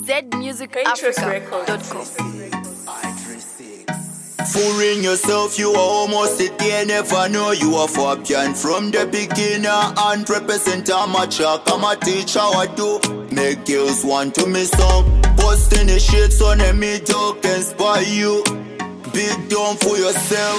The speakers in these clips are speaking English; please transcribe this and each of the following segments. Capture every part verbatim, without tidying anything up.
z music africa dot com. Fooling yourself, you are almost there. Never know you are Fabian from the beginner. And represent a macha, come a teach how I do. Make girls want to me song. Busting the shit on a me dog can spy you. Be done for yourself.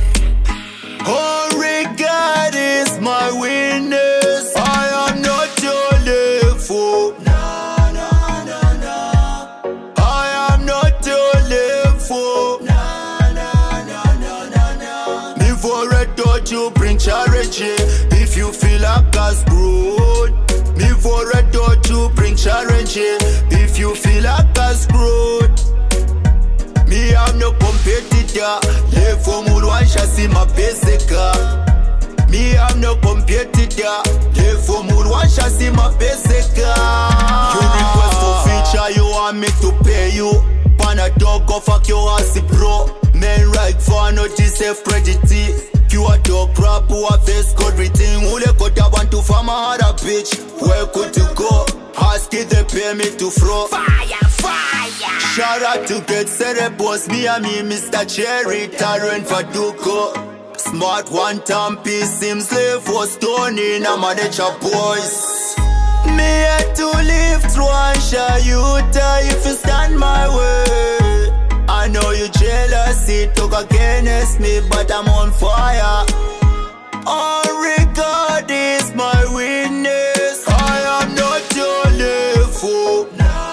Only God is my witness. I am not your level. No, no, no, no. I am not your level. No, no, no, no, no, no. Before I thought you bring charity. If you feel like a screwed. Before I thought you bring charity. If you feel like a screwed. Me I'm no competitor. Le formule one chassis my basic. Me I'm no competitor. Le formule one chassis my basic. You request for feature, you want me to pay you. Pan a dog go fuck your ass bro. Men right for no self credit. You a dog crap who a face code written. Who le could have want to farm a other bitch. Where could you go? Ask it they pay me to throw. Fire, fire. Shout out to get set boss, me and me, Mister Cherry, Tyrant for Duco. Smart one time piece, seems slave for stoning, I'm a nature boys. Me had to live through and show you die if you stand my way. I know you jealous, it took against me, but I'm on fire. Only God is my witness. I am not your level.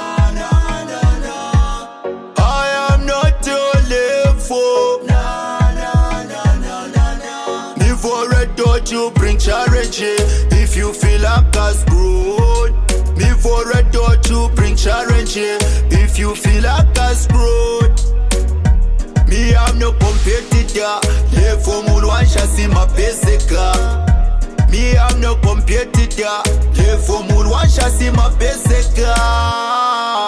You bring charity if you feel like a screwed. Before I thought you bring charity if you feel like a screwed. Me I'm no competitor. Le formule one chassis my basic. Me I'm no competitor. Le formule one chassis my basic.